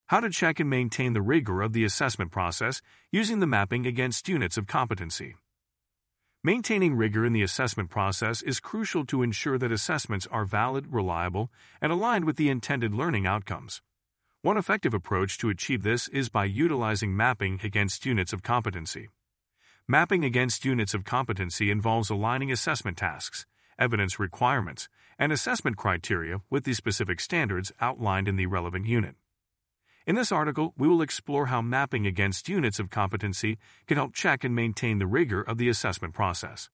How to check and maintain the rigor of the assessment process using the mapping against units of competency. Maintaining rigor in the assessment process is crucial to ensure that assessments are valid, reliable, and aligned with the intended learning outcomes. One effective approach to achieve this is by utilizing mapping against units of competency. Mapping against units of competency involves aligning assessment tasks, evidence requirements, and assessment criteria with the specific standards outlined in the relevant unit. In this article, we will explore how mapping against units of competency can help check and maintain the rigor of the assessment process.